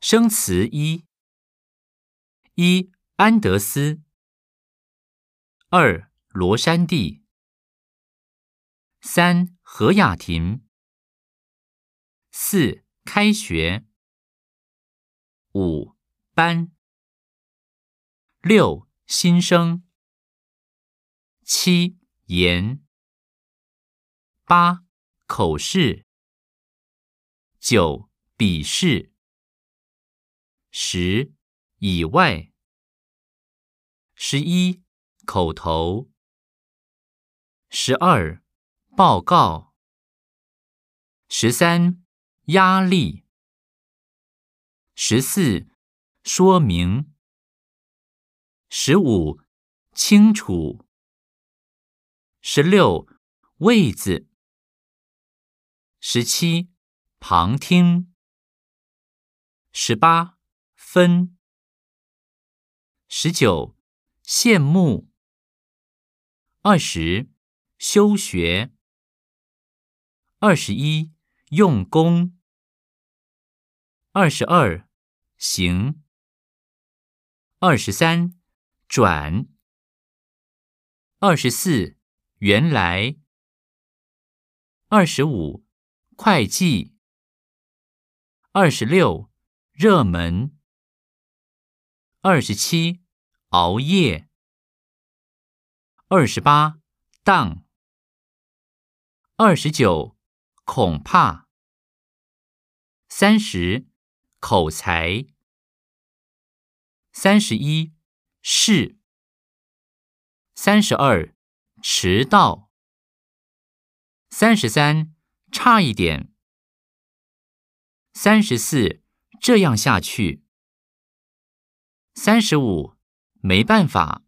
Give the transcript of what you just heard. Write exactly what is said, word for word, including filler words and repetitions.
生词一：一、安德斯；二、罗山地；三、何雅婷；四、开学；五、班；六、新生；七、言；八、口试；九、笔试；十、以外；十一、口头；十二、报告；十三、压力；十四、说明；十五、清楚；十六、位子；十七、旁听；十八、分；十九、羡慕；二十、休学；二十一、用功；二十二、行；二十三、转；二十四、原来；二十五、会计；二十六、热门；二十七、熬夜；二十八、当；二十九、恐怕；三十、口才；三十一、是；三十二、迟到；三十三、差一点；三十四、这样下去；三十五、没办法；